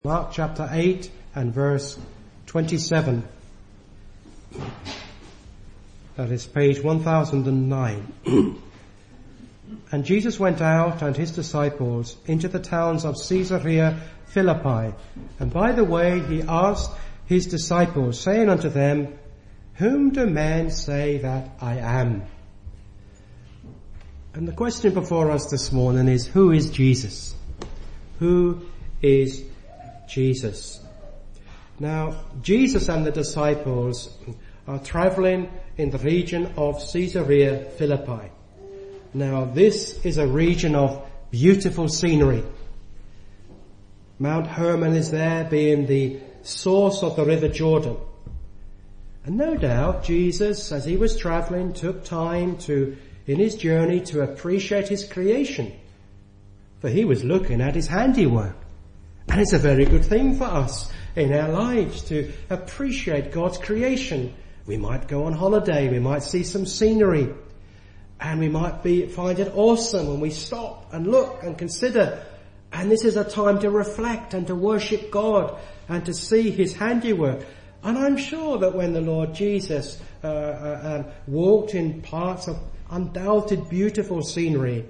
Mark chapter 8 and verse 27. That is page 1009. And Jesus went out and his disciples into the towns of Caesarea Philippi. And by the way he asked his disciples, saying unto them, Whom do men say that I am? And the question before us this morning is, who is Jesus? Who is Jesus? Now, Jesus and the disciples are traveling in the region of Caesarea Philippi. Now, this is a region of beautiful scenery. Mount Hermon is there, being the source of the River Jordan. And no doubt Jesus, as he was traveling, took time in his journey to appreciate his creation. For he was looking at his handiwork. And it's a very good thing for us in our lives to appreciate God's creation. We might go on holiday, we might see some scenery, and we might find it awesome when we stop and look and consider. And this is a time to reflect and to worship God and to see his handiwork. And I'm sure that when the Lord Jesus walked in parts of undoubted beautiful scenery,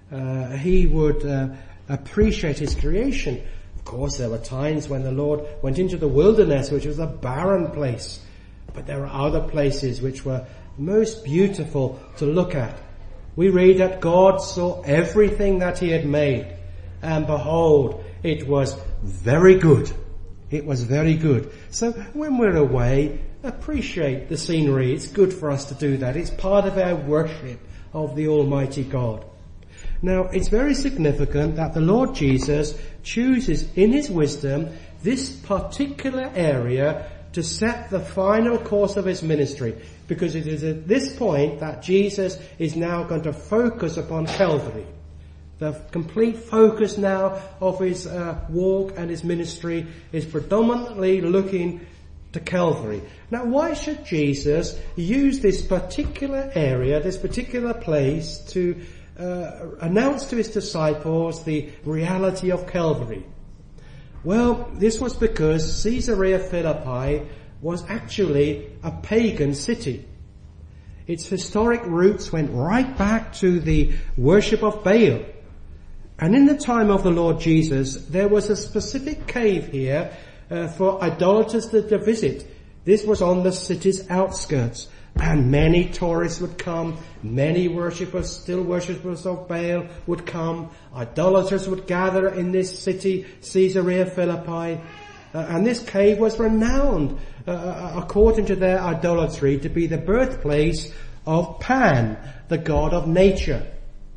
he would appreciate his creation. Of course, there were times when the Lord went into the wilderness, which was a barren place. But there are other places which were most beautiful to look at. We read that God saw everything that he had made, and behold, it was very good. It was very good. So when we're away, appreciate the scenery. It's good for us to do that. It's part of our worship of the Almighty God. Now, it's very significant that the Lord Jesus chooses in his wisdom this particular area to set the final course of his ministry, because it is at this point that Jesus is now going to focus upon Calvary. The complete focus now of his walk and his ministry is predominantly looking to Calvary. Now, why should Jesus use this particular area, this particular place to announced to his disciples the reality of Calvary? Well, this was because Caesarea Philippi was actually a pagan city. Its historic roots went right back to the worship of Baal. And in the time of the Lord Jesus, there was a specific cave here for idolaters to visit. This was on the city's outskirts. And many tourists would come, many still worshippers of Baal would come, idolaters would gather in this city, Caesarea Philippi, and this cave was renowned, according to their idolatry, to be the birthplace of Pan, the god of nature.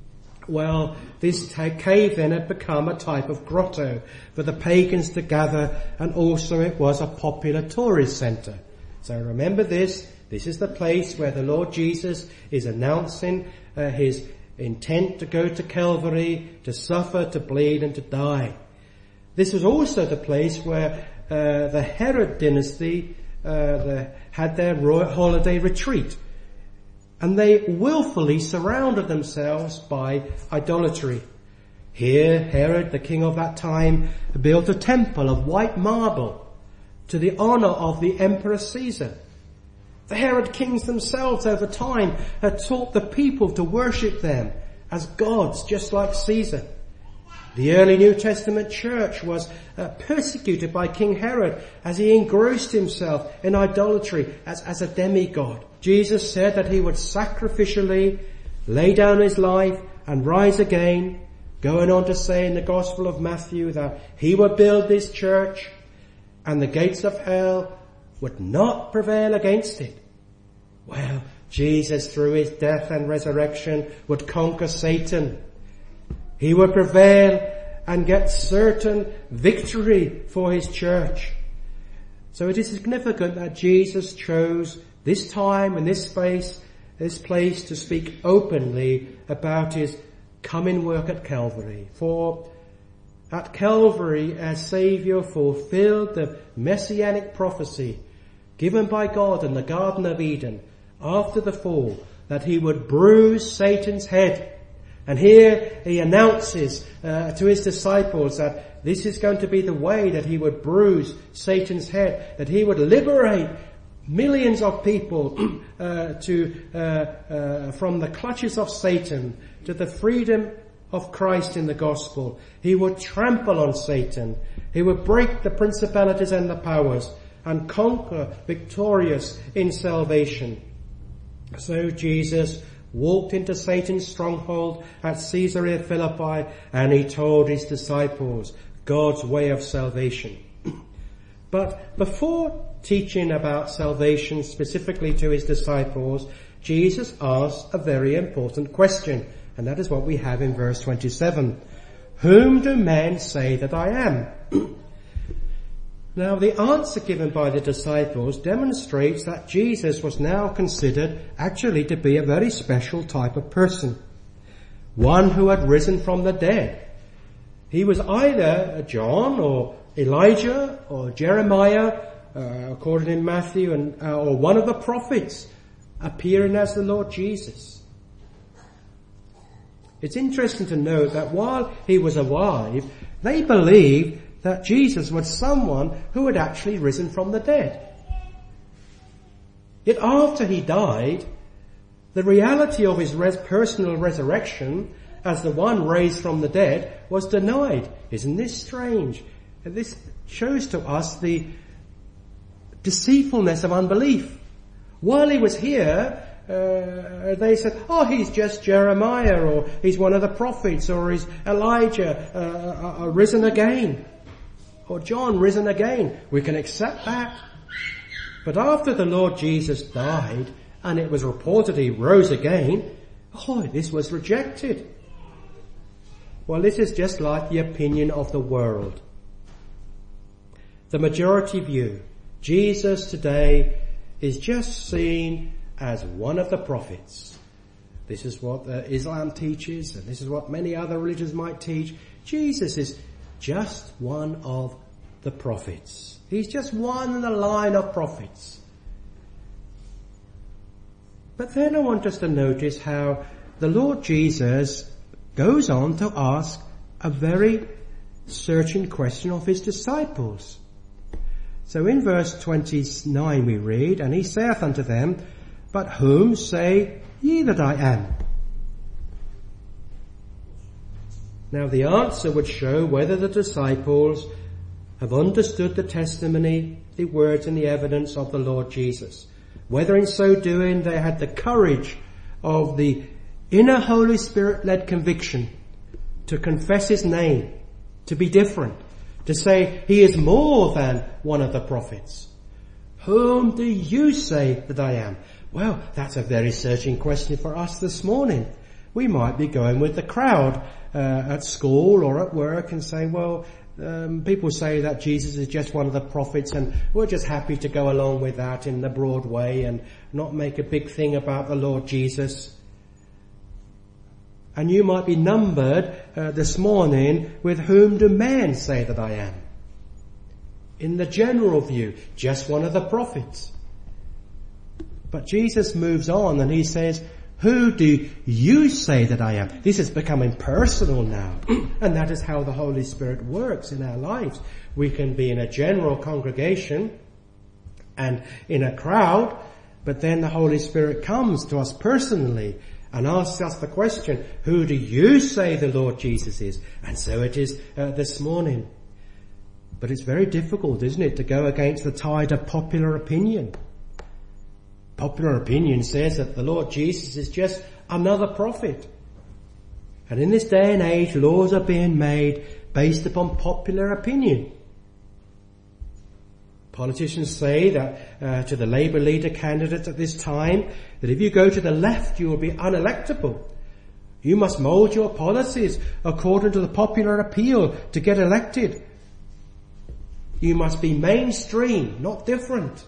Well, this cave then had become a type of grotto for the pagans to gather, and also it was a popular tourist centre. So remember this. This is the place where the Lord Jesus is announcing his intent to go to Calvary, to suffer, to bleed, and to die. This was also the place where the Herod dynasty had their holiday retreat. And they willfully surrounded themselves by idolatry. Here, Herod, the king of that time, built a temple of white marble to the honor of the Emperor Caesar. The Herod kings themselves over time had taught the people to worship them as gods, just like Caesar. The early New Testament church was persecuted by King Herod as he engrossed himself in idolatry as a demigod. Jesus said that he would sacrificially lay down his life and rise again, going on to say in the Gospel of Matthew that he would build this church and the gates of hell would not prevail against it. Well, Jesus, through his death and resurrection, would conquer Satan. He would prevail and get certain victory for his church. So it is significant that Jesus chose this time and this place to speak openly about his coming work at Calvary. For at Calvary, our Saviour fulfilled the messianic prophecy given by God in the Garden of Eden after the fall, that he would bruise Satan's head And here he announces to his disciples that this is going to be the way that he would bruise Satan's head, that he would liberate millions of people from the clutches of Satan to the freedom of Christ in the gospel. He would trample on Satan. He would break the principalities and the powers and conquer victorious in salvation. So Jesus walked into Satan's stronghold at Caesarea Philippi, and he told his disciples God's way of salvation. But before teaching about salvation specifically to his disciples, Jesus asked a very important question, and that is what we have in verse 27. Whom do men say that I am? Now, the answer given by the disciples demonstrates that Jesus was now considered actually to be a very special type of person. One who had risen from the dead. He was either John or Elijah or Jeremiah, according in Matthew, or one of the prophets appearing as the Lord Jesus. It's interesting to note that while he was alive, they believed that Jesus was someone who had actually risen from the dead. Yet after he died, the reality of his personal resurrection as the one raised from the dead was denied. Isn't this strange? And this shows to us the deceitfulness of unbelief. While he was here, they said, oh, he's just Jeremiah, or he's one of the prophets, or he's Elijah, risen again. Or John risen again. We can accept that. But after the Lord Jesus died, and it was reported he rose again, this was rejected. Well, this is just like the opinion of the world. The majority view, Jesus today is just seen as one of the prophets. This is what Islam teaches, and this is what many other religions might teach. Jesus is just one of the prophets. He's just one in the line of prophets. But then I want us to notice how the Lord Jesus goes on to ask a very searching question of his disciples. So in verse 29 we read, and he saith unto them, But whom say ye that I am? Now the answer would show whether the disciples have understood the testimony, the words and the evidence of the Lord Jesus. Whether in so doing they had the courage of the inner Holy Spirit-led conviction to confess his name, to be different, to say he is more than one of the prophets. Whom do you say that I am? Well, that's a very searching question for us this morning. We might be going with the crowd at school or at work and say, people say that Jesus is just one of the prophets, and we're just happy to go along with that in the broad way and not make a big thing about the Lord Jesus. And you might be numbered this morning with whom do men say that I am? In the general view, just one of the prophets. But Jesus moves on and he says, who do you say that I am? This is becoming personal now. And that is how the Holy Spirit works in our lives. We can be in a general congregation and in a crowd, but then the Holy Spirit comes to us personally and asks us the question, who do you say the Lord Jesus is? And so it is this morning. But it's very difficult, isn't it, to go against the tide of popular opinion. Popular opinion says that the Lord Jesus is just another prophet. And in this day and age, laws are being made based upon popular opinion. Politicians say that to the Labour leader candidates at this time, that if you go to the left, you will be unelectable. You must mould your policies according to the popular appeal to get elected. You must be mainstream, not different.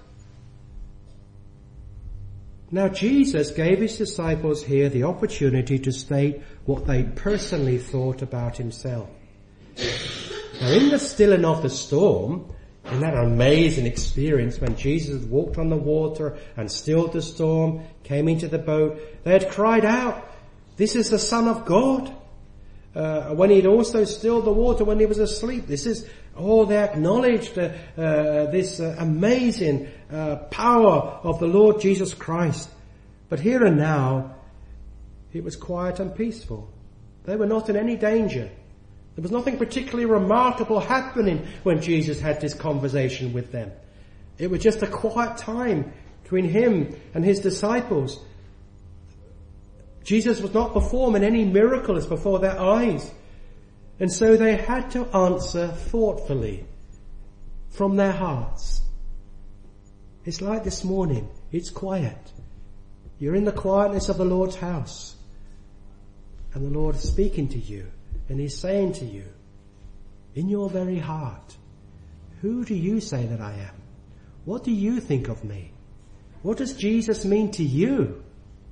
Now Jesus gave his disciples here the opportunity to state what they personally thought about himself. Now in the stilling of the storm, in that amazing experience when Jesus walked on the water and stilled the storm, came into the boat, they had cried out This is the Son of God. When he'd also stilled the water when he was asleep. They acknowledged this amazing power of the Lord Jesus Christ. But here and now, it was quiet and peaceful. They were not in any danger. There was nothing particularly remarkable happening when Jesus had this conversation with them. It was just a quiet time between him and his disciples. Jesus was not performing any miracles before their eyes. And so they had to answer thoughtfully from their hearts. It's like this morning. It's quiet. You're in the quietness of the Lord's house. And the Lord is speaking to you. And he's saying to you, in your very heart, who do you say that I am? What do you think of me? What does Jesus mean to you?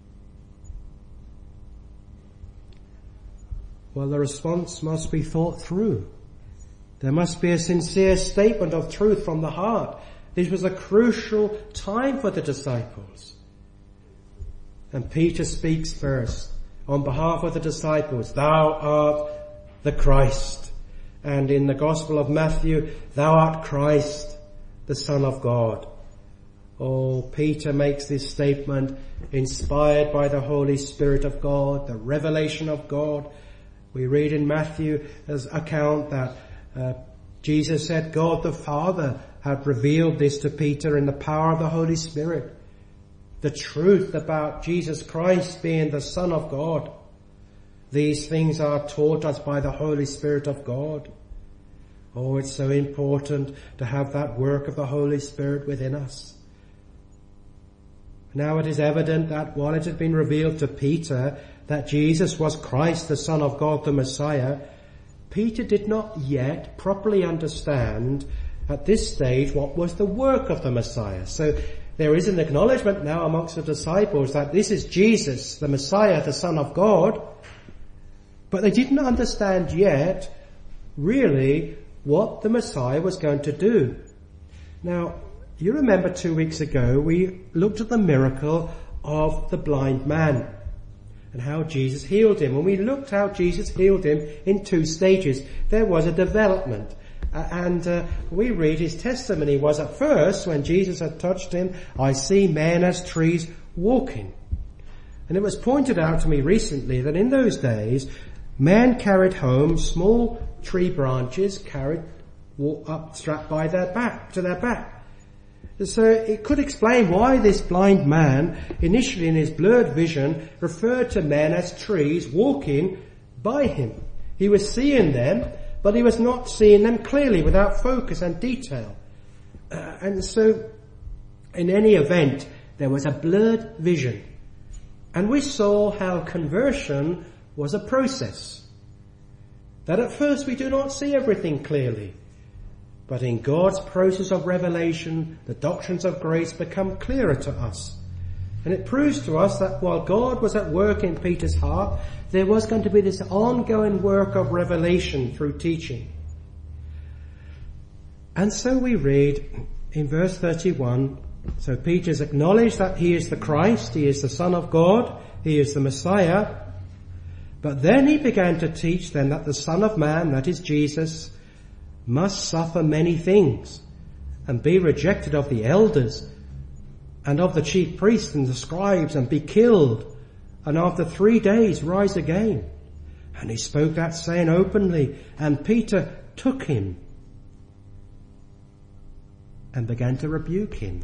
Well, the response must be thought through. There must be a sincere statement of truth from the heart. This was a crucial time for the disciples. And Peter speaks first on behalf of the disciples. Thou art the Christ. And in the Gospel of Matthew, thou art Christ, the Son of God. Oh, Peter makes this statement inspired by the Holy Spirit of God, the revelation of God. We read in Matthew's account that Jesus said God the Father had revealed this to Peter in the power of the Holy Spirit. The truth about Jesus Christ being the Son of God. These things are taught us by the Holy Spirit of God. Oh, it's so important to have that work of the Holy Spirit within us. Now it is evident that while it had been revealed to Peter that Jesus was Christ, the Son of God, the Messiah, Peter did not yet properly understand at this stage what was the work of the Messiah. So there is an acknowledgement now amongst the disciples that this is Jesus, the Messiah, the Son of God, but they didn't understand yet really what the Messiah was going to do. Now, you remember 2 weeks ago we looked at the miracle of the blind man and how Jesus healed him. And we looked how Jesus healed him in 2 stages. There was a development. We read his testimony was at first when Jesus had touched him, I see men as trees walking. And it was pointed out to me recently that in those days, men carried home small tree branches strapped by their back, to their back. So it could explain why this blind man, initially in his blurred vision, referred to men as trees walking by him. He was seeing them, but he was not seeing them clearly without focus and detail. And so, in any event, there was a blurred vision. And we saw how conversion was a process. That at first we do not see everything clearly. But in God's process of revelation, the doctrines of grace become clearer to us. And it proves to us that while God was at work in Peter's heart, there was going to be this ongoing work of revelation through teaching. And so we read in verse 31, so Peter's acknowledged that he is the Christ, he is the Son of God, he is the Messiah. But then he began to teach them that the Son of Man, that is Jesus, must suffer many things and be rejected of the elders and of the chief priests and the scribes and be killed and after 3 days rise again. And he spoke that saying openly, and Peter took him and began to rebuke him.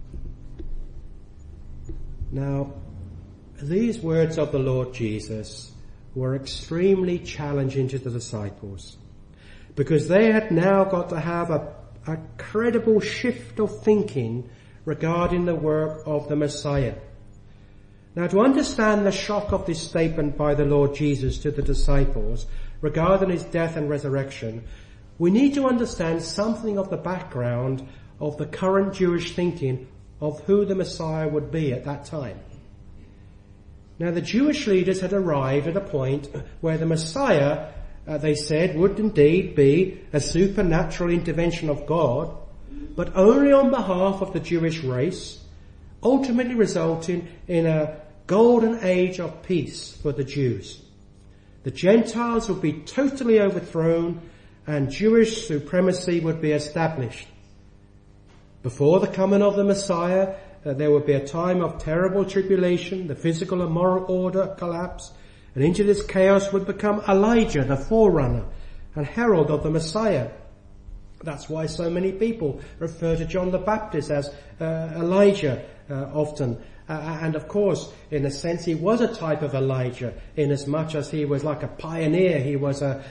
Now, these words of the Lord Jesus were extremely challenging to the disciples, because they had now got to have a credible shift of thinking regarding the work of the Messiah. Now, to understand the shock of this statement by the Lord Jesus to the disciples regarding his death and resurrection, we need to understand something of the background of the current Jewish thinking of who the Messiah would be at that time. Now, the Jewish leaders had arrived at a point where the Messiah, they said, would indeed be a supernatural intervention of God, but only on behalf of the Jewish race, ultimately resulting in a golden age of peace for the Jews. The Gentiles would be totally overthrown and Jewish supremacy would be established. Before the coming of the Messiah, there would be a time of terrible tribulation, the physical and moral order collapse, and into this chaos would become Elijah, the forerunner and herald of the Messiah. That's why so many people refer to John the Baptist as Elijah often. And of course, in a sense, he was a type of Elijah, in as much as he was like a pioneer. He was a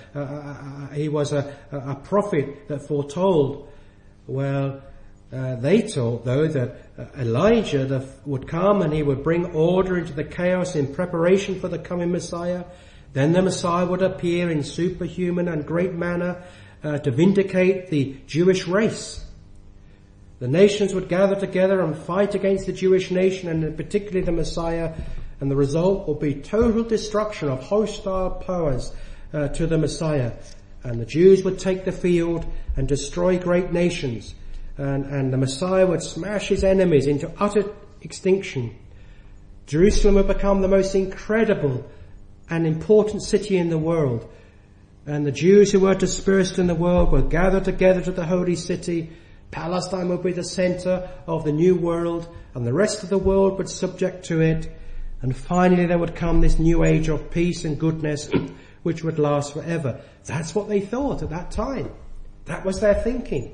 prophet that foretold. Well, they taught, though, that Elijah would come and he would bring order into the chaos in preparation for the coming Messiah. Then the Messiah would appear in superhuman and great manner to vindicate the Jewish race. The nations would gather together and fight against the Jewish nation, and particularly the Messiah, and the result will be total destruction of hostile powers to the Messiah. And the Jews would take the field and destroy great nations, and the Messiah would smash his enemies into utter extinction. Jerusalem would become the most incredible and important city in the world, and the Jews who were dispersed in the world would gather together to the holy city. Palestine would be the center of the new world, and the rest of the world would subject to it. And finally there would come this new age of peace and goodness which would last forever. That's what they thought at that time. That was their thinking.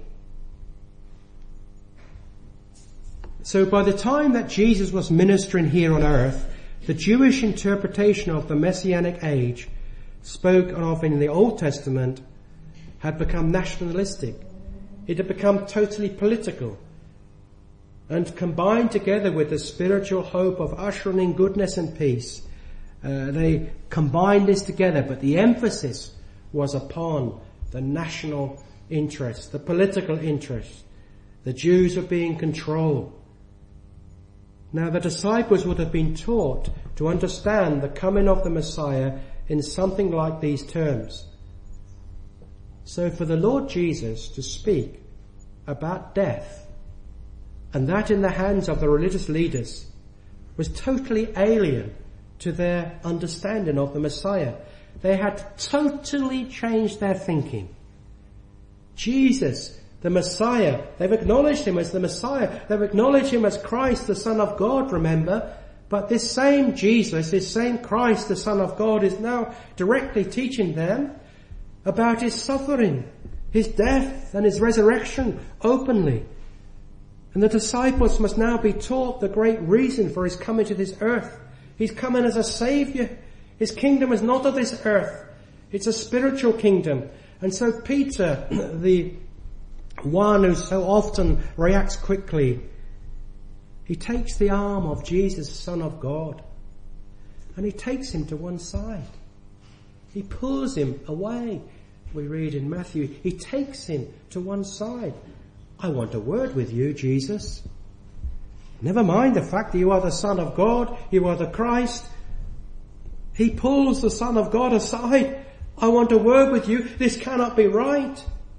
So by the time that Jesus was ministering here on earth, the Jewish interpretation of the Messianic age spoken of in the Old Testament had become nationalistic. It had become totally political, and combined together with the spiritual hope of ushering in goodness and peace, they combined this together, but the emphasis was upon the national interest, the political interest. The Jews were being controlled. Now the disciples would have been taught to understand the coming of the Messiah in something like these terms. So for the Lord Jesus to speak about death, and that in the hands of the religious leaders, was totally alien to their understanding of the Messiah. They had totally changed their thinking. Jesus, the Messiah, they've acknowledged him as the Messiah. They've acknowledged him as Christ, the Son of God, remember. But this same Jesus, this same Christ, the Son of God, is now directly teaching them about his suffering, his death and his resurrection openly. And the disciples must now be taught the great reason for his coming to this earth. He's coming as a saviour. His kingdom is not of this earth. It's a spiritual kingdom. And so Peter, the one who so often reacts quickly, he takes the arm of Jesus, Son of God, and he takes him to one side. He pulls him away. We read in Matthew, he takes him to one side. I want a word with you, Jesus. Never mind the fact that you are the Son of God, you are the Christ. He pulls the Son of God aside. I want a word with you. This cannot be right.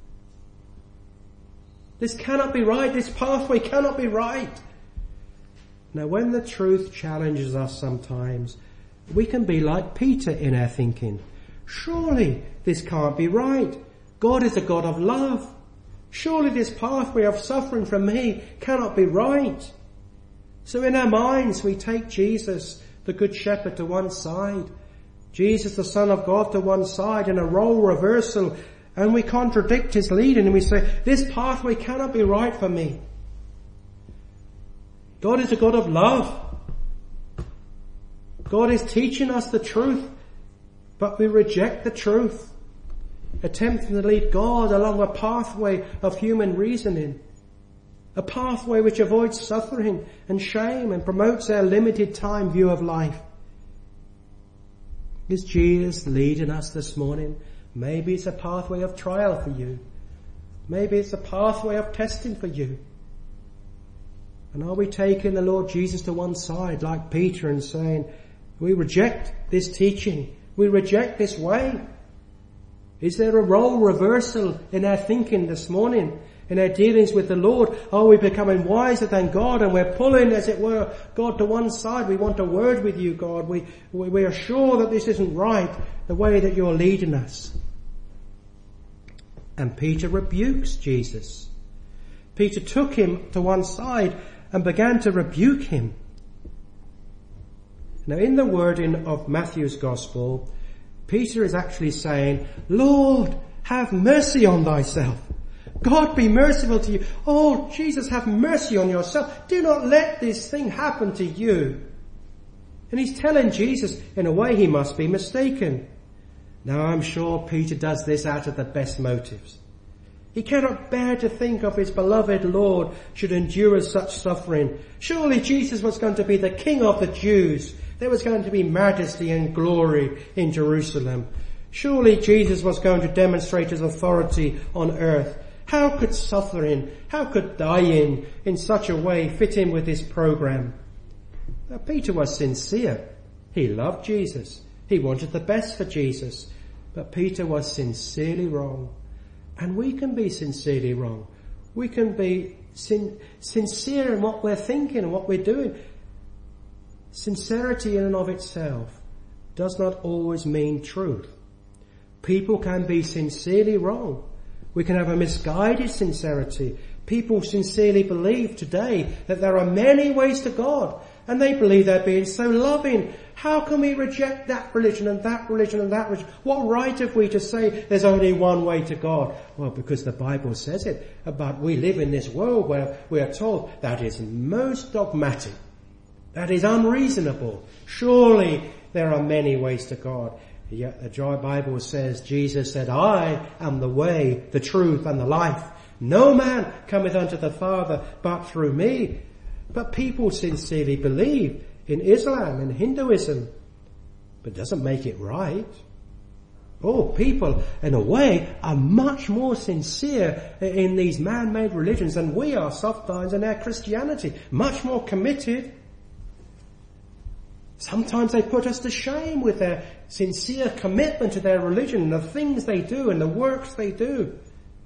This cannot be right. This pathway cannot be right. Now when the truth challenges us sometimes, we can be like Peter in our thinking. Surely this can't be right. God is a God of love. Surely this pathway of suffering from me cannot be right. So in our minds we take Jesus, the Good Shepherd, to one side, Jesus, the Son of God, to one side, in a role reversal, and we contradict his leading and we say, this pathway cannot be right for me. God is a God of love. God is teaching us the truth, but we reject the truth, attempting to lead God along a pathway of human reasoning, a pathway which avoids suffering and shame and promotes our limited time view of life. Is Jesus leading us this morning? Maybe it's a pathway of trial for you. Maybe it's a pathway of testing for you. And are we taking the Lord Jesus to one side like Peter and saying, we reject this teaching, we reject this way? Is there a role reversal in our thinking this morning? In our dealings with the Lord, are we becoming wiser than God, and we're pulling, as it were, God to one side? We want a word with you, God. We are sure that this isn't right, the way that you're leading us. And Peter rebukes Jesus. Peter took him to one side and began to rebuke him. Now, in the wording of Matthew's Gospel, Peter is actually saying, Lord, have mercy on thyself. God be merciful to you. Oh, Jesus, have mercy on yourself. Do not let this thing happen to you. And he's telling Jesus, in a way he must be mistaken. Now, I'm sure Peter does this out of the best motives. He cannot bear to think of his beloved Lord should endure such suffering. Surely Jesus was going to be the King of the Jews. There was going to be majesty and glory in Jerusalem. Surely Jesus was going to demonstrate his authority on earth. How could suffering, how could dying in such a way fit in with this program? Now, Peter was sincere. He loved Jesus. He wanted the best for Jesus. But Peter was sincerely wrong. And we can be sincerely wrong. We can be sincere in what we're thinking and what we're doing. Sincerity in and of itself does not always mean truth. People can be sincerely wrong. We can have a misguided sincerity. People sincerely believe today that there are many ways to God, and they believe they're being so loving. How can we reject that religion and that religion and that religion? What right have we to say there's only one way to God? Well, because the Bible says it. But we live in this world where we are told that is most dogmatic. That is unreasonable. Surely there are many ways to God. Yet the Bible says, Jesus said, I am the way, the truth and the life. No man cometh unto the Father but through me. But people sincerely believe in Islam and Hinduism, but it doesn't make it right. Oh, people, in a way, are much more sincere in these man-made religions than we are sometimes in our Christianity. Much more committed. Sometimes they put us to shame with their sincere commitment to their religion and the things they do and the works they do.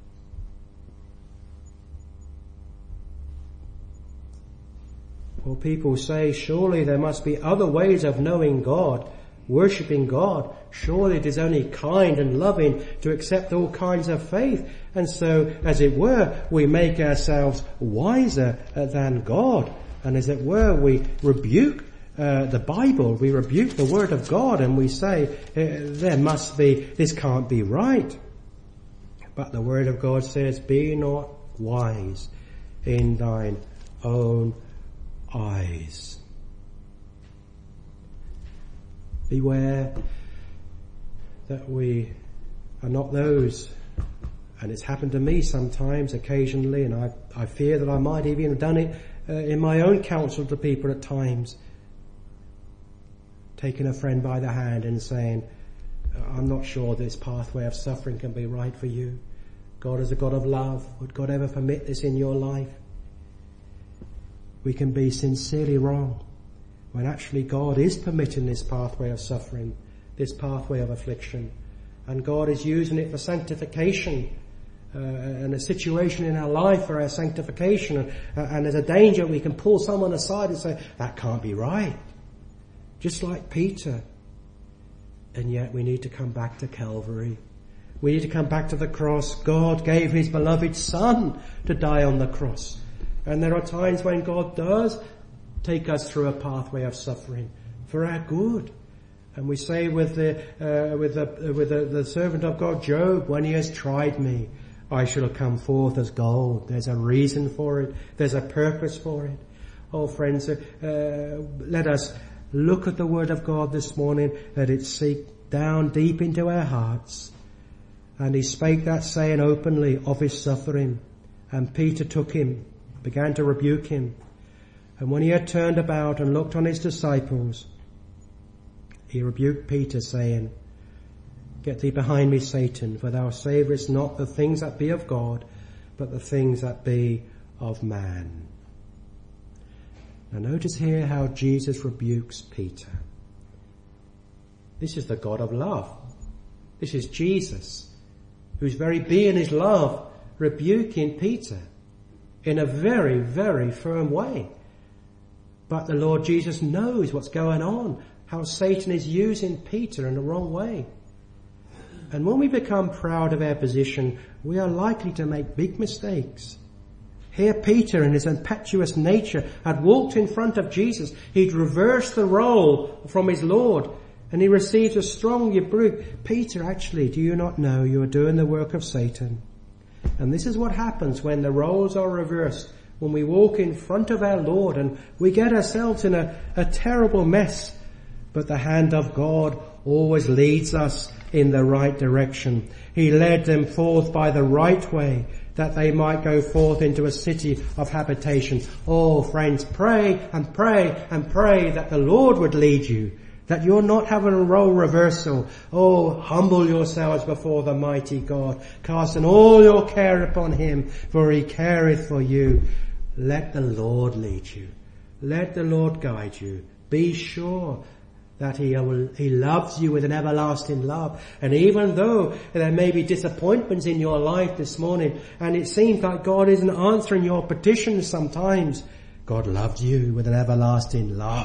Well, people say, surely there must be other ways of knowing God, worshipping God. Surely it is only kind and loving to accept all kinds of faith. And so, as it were, we make ourselves wiser than God. And as it were, we rebuke the Bible, we rebuke the Word of God, and we say, this can't be right. But the Word of God says, be not wise in thine own eyes. Beware that we are not those, and it's happened to me sometimes, occasionally, and I fear that I might even have done it in my own counsel to people at times, taking a friend by the hand and saying, I'm not sure this pathway of suffering can be right for you. God is a God of love. Would God ever permit this in your life? We can be sincerely wrong when actually God is permitting this pathway of suffering, this pathway of affliction, and God is using it for sanctification and a situation in our life for our sanctification, and there's a danger we can pull someone aside and say, that can't be right. Just like Peter. And yet we need to come back to Calvary. We need to come back to the cross. God gave his beloved Son to die on the cross. And there are times when God does take us through a pathway of suffering for our good. And we say with the servant of God, Job, when he has tried me, I shall come forth as gold. There's a reason for it. There's a purpose for it. Oh, friends, let us look at the Word of God this morning, let it sink down deep into our hearts. And he spake that saying openly of his suffering. And Peter took him, began to rebuke him. And when he had turned about and looked on his disciples, he rebuked Peter, saying, Get thee behind me, Satan, for thou savourest not the things that be of God, but the things that be of man. Now notice here how Jesus rebukes Peter. This is the God of love. This is Jesus, whose very being is love. rebuking Peter in a very, very firm way. But the Lord Jesus knows what's going on, how Satan is using Peter in the wrong way. And when we become proud of our position, we are likely to make big mistakes. Here Peter, in his impetuous nature, had walked in front of Jesus. He'd reversed the role from his Lord, and he received a strong rebuke. Peter, actually, do you not know you are doing the work of Satan? And this is what happens when the roles are reversed, when we walk in front of our Lord and we get ourselves in a terrible mess. But the hand of God always leads us in the right direction. He led them forth by the right way, that they might go forth into a city of habitation. Oh, friends, pray and pray and pray that the Lord would lead you, that you're not having a role reversal. Oh, humble yourselves before the mighty God, casting all your care upon him, for he careth for you. Let the Lord lead you. Let the Lord guide you. Be sure that he loves you with an everlasting love. And even though there may be disappointments in your life this morning, and it seems like God isn't answering your petitions sometimes, God loves you with an everlasting love.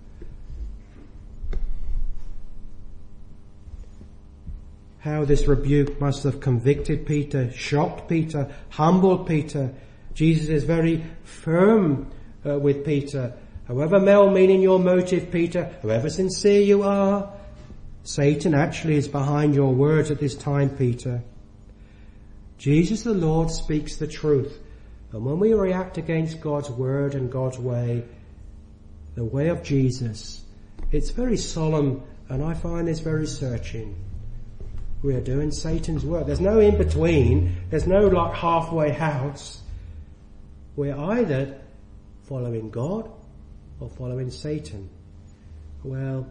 How this rebuke must have convicted Peter, shocked Peter, humbled Peter. Jesus is very firm with Peter. However well-meaning your motive, Peter, however sincere you are, Satan actually is behind your words at this time, Peter. Jesus the Lord speaks the truth. And when we react against God's word and God's way, the way of Jesus, it's very solemn, and I find this very searching. We are doing Satan's work. There's no in-between. There's no like halfway house. We're either following God or following Satan. Well,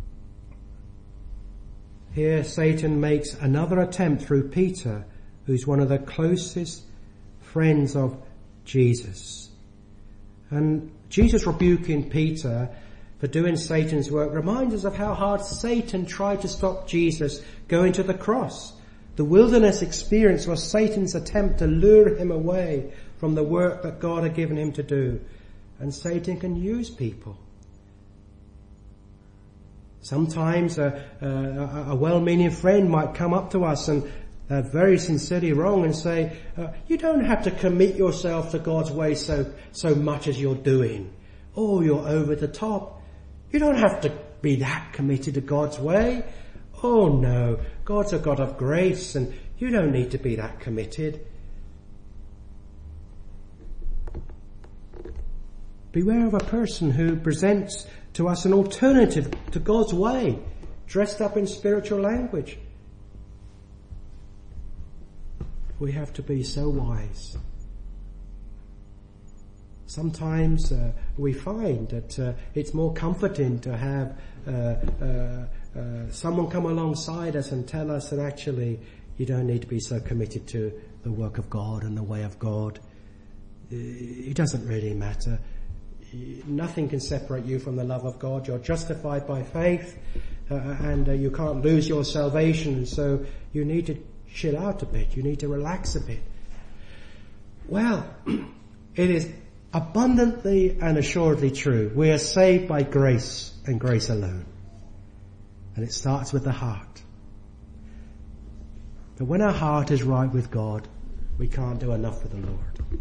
here Satan makes another attempt through Peter, who's one of the closest friends of Jesus. And Jesus rebuking Peter for doing Satan's work reminds us of how hard Satan tried to stop Jesus going to the cross. The wilderness experience was Satan's attempt to lure him away from the work that God had given him to do. And Satan can use people. Sometimes a well-meaning friend might come up to us and very sincerely wrong and say, you don't have to commit yourself to God's way so much as you're doing. Oh, you're over the top. You don't have to be that committed to God's way. Oh no, God's a God of grace and you don't need to be that committed. Beware of a person who presents to us an alternative to God's way, dressed up in spiritual language. We have to be so wise. Sometimes we find that it's more comforting to have someone come alongside us and tell us that actually you don't need to be so committed to the work of God and the way of God. It doesn't really matter. Nothing can separate you from the love of God. You're justified by faith and you can't lose your salvation. So you need to chill out a bit. You need to relax a bit. Well, it is abundantly and assuredly true. We are saved by grace and grace alone. And it starts with the heart. But when our heart is right with God, we can't do enough for the Lord.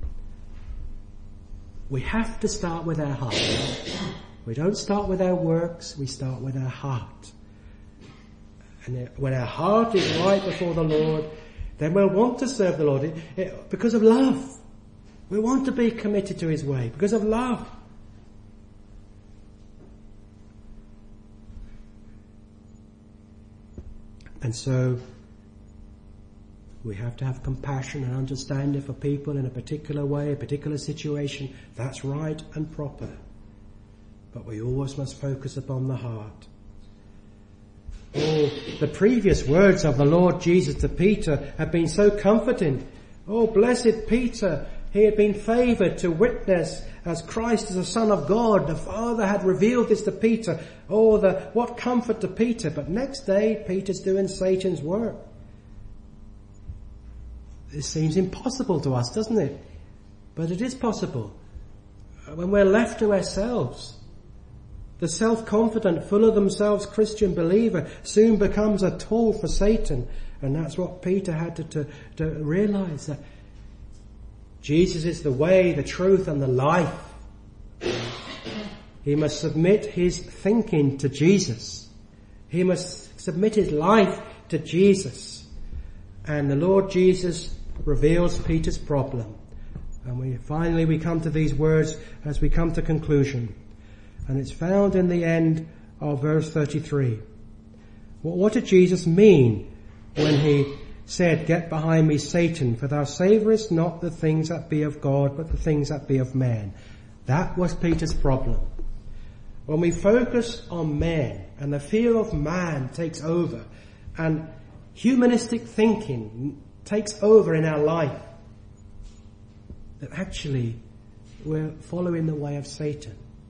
We have to start with our heart. We don't start with our works, we start with our heart. And when our heart is right before the Lord, then we'll want to serve the Lord because of love. We want to be committed to his way because of love. And so we have to have compassion and understanding for people in a particular way, a particular situation. That's right and proper. But we always must focus upon the heart. Oh, the previous words of the Lord Jesus to Peter have been so comforting. Oh, blessed Peter, he had been favoured to witness as Christ is the Son of God. The Father had revealed this to Peter. Oh, what comfort to Peter. But next day, Peter's doing Satan's work. It seems impossible to us, doesn't it? But it is possible. When we're left to ourselves, the self-confident, full of themselves Christian believer soon becomes a tool for Satan. And that's what Peter had to realize, that Jesus is the way, the truth and the life. He must submit his thinking to Jesus. He must submit his life to Jesus. And the Lord Jesus reveals Peter's problem. And we come to these words as we come to conclusion. And it's found in the end of verse 33. What did Jesus mean when he said, "Get behind me, Satan, for thou savorest not the things that be of God, but the things that be of man"? That was Peter's problem. When we focus on man and the fear of man takes over and humanistic thinking takes over in our life, that actually we're following the way of Satan.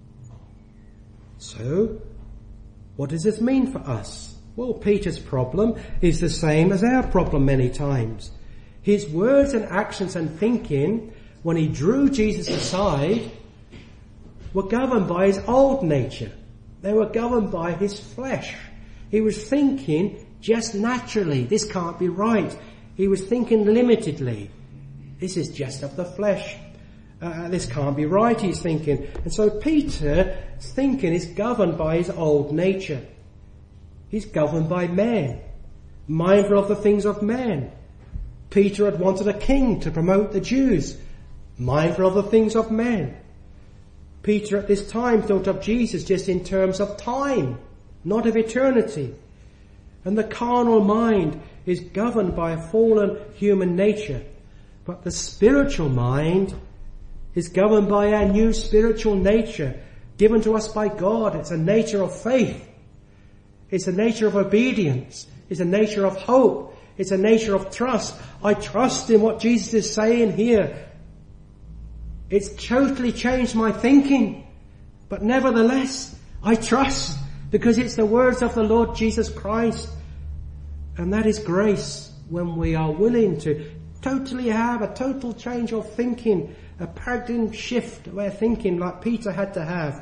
So, what does this mean for us? Well, Peter's problem is the same as our problem many times. His words and actions and thinking, when he drew Jesus aside, were governed by his old nature. They were governed by his flesh. He was thinking just naturally, this can't be right. He was thinking limitedly. This is just of the flesh. This can't be right, he's thinking. And so Peter's thinking is governed by his old nature. He's governed by man, mindful of the things of man. Peter had wanted a king to promote the Jews, mindful of the things of man. Peter at this time thought of Jesus just in terms of time, not of eternity. And the carnal mind is governed by a fallen human nature. But the spiritual mind is governed by our new spiritual nature given to us by God. It's a nature of faith. It's a nature of obedience. It's a nature of hope. It's a nature of trust. I trust in what Jesus is saying here. It's totally changed my thinking. But nevertheless, I trust because it's the words of the Lord Jesus Christ. And that is grace when we are willing to totally have a total change of thinking, a paradigm shift of our thinking like Peter had to have.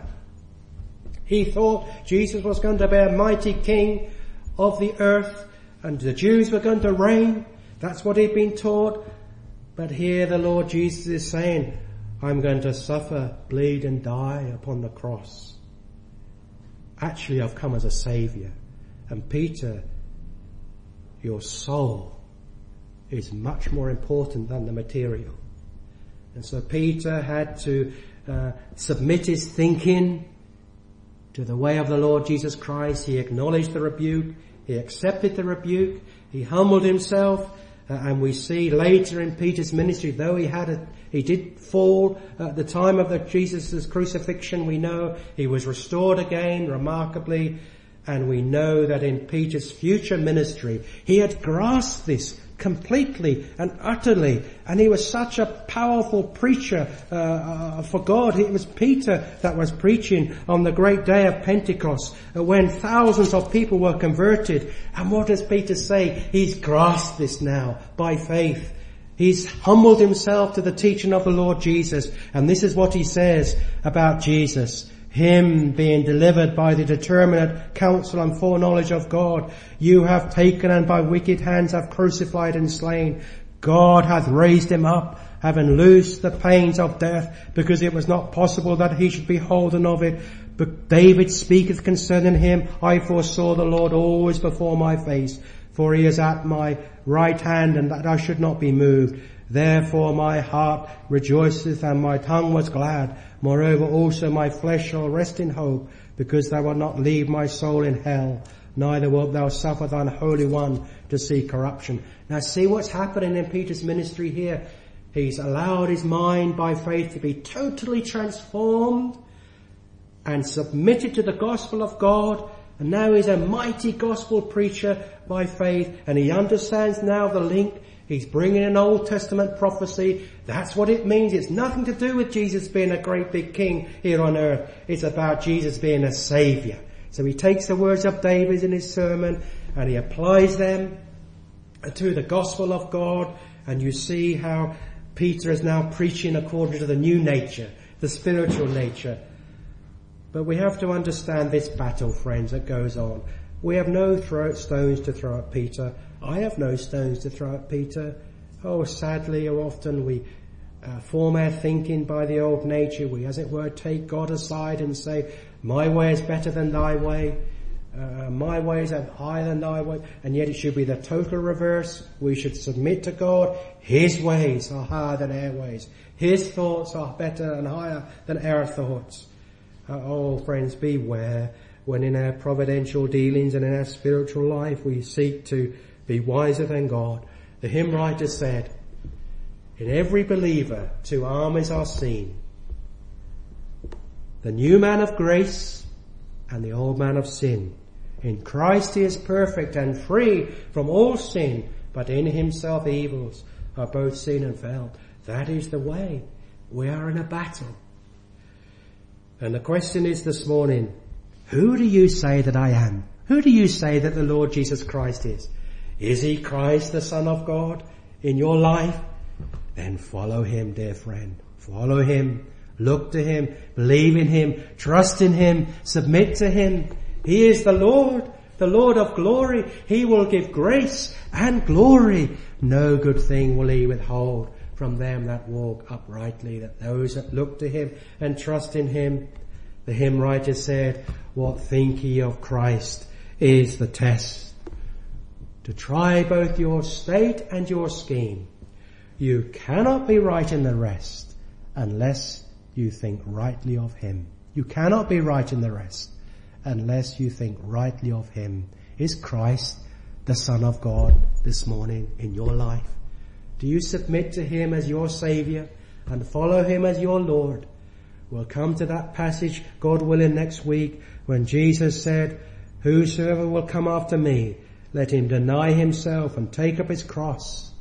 He thought Jesus was going to be a mighty king of the earth and the Jews were going to reign. That's what he'd been taught. But here the Lord Jesus is saying, I'm going to suffer, bleed and die upon the cross. Actually, I've come as a saviour. And Peter, your soul is much more important than the material. And so Peter had to submit his thinking to the way of the Lord Jesus Christ. He acknowledged the rebuke. He accepted the rebuke. He humbled himself. And we see later in Peter's ministry, though he did fall at the time of Jesus' crucifixion, we know he was restored again remarkably. And we know that in Peter's future ministry, he had grasped this completely and utterly. And he was such a powerful preacher for God. It was Peter that was preaching on the great day of Pentecost when thousands of people were converted. And what does Peter say? He's grasped this now by faith. He's humbled himself to the teaching of the Lord Jesus. And this is what he says about Jesus. Him being delivered by the determinate counsel and foreknowledge of God, you have taken and by wicked hands have crucified and slain. God hath raised him up, having loosed the pains of death, because it was not possible that he should be holden of it. But David speaketh concerning him, I foresaw the Lord always before my face, for he is at my right hand, and that I should not be moved. Therefore my heart rejoiceth and my tongue was glad. Moreover also my flesh shall rest in hope, because thou wilt not leave my soul in hell, neither wilt thou suffer thine Holy One to see corruption. Now see what's happening in Peter's ministry here. He's allowed his mind by faith to be totally transformed and submitted to the gospel of God. And now he's a mighty gospel preacher by faith, and he understands now the link. He's bringing an Old Testament prophecy. That's what it means. It's nothing to do with Jesus being a great big king here on earth. It's about Jesus being a saviour. So he takes the words of David in his sermon and he applies them to the gospel of God. And you see how Peter is now preaching according to the new nature, the spiritual nature. But we have to understand this battle, friends, that goes on. We have no stones to throw at Peter. I have no stones to throw at Peter. Oh, sadly, or often we form our thinking by the old nature. We, as it were, take God aside and say, my way is better than thy way. My ways are higher than thy way. And yet it should be the total reverse. We should submit to God. His ways are higher than our ways. His thoughts are better and higher than our thoughts. Oh, friends, beware when in our providential dealings and in our spiritual life we seek to be wiser than God. The hymn writer said, in every believer 2 armies are seen. The new man of grace and the old man of sin. In Christ he is perfect and free from all sin, but in himself evils are both seen and felt. That is the way. We are in a battle. And the question is this morning, who do you say that I am? Who do you say that the Lord Jesus Christ is? Is he Christ, the Son of God, in your life? Then follow him, dear friend. Follow him. Look to him. Believe in him. Trust in him. Submit to him. He is the Lord of glory. He will give grace and glory. No good thing will he withhold from them that walk uprightly, that those that look to him and trust in him. The hymn writer said, what think ye of Christ is the test, to try both your state and your scheme. You cannot be right in the rest unless you think rightly of him. You cannot be right in the rest unless you think rightly of him. Is Christ the Son of God this morning in your life? Do you submit to him as your Saviour and follow him as your Lord? We'll come to that passage, God willing, next week when Jesus said, whosoever will come after me, let him deny himself and take up his cross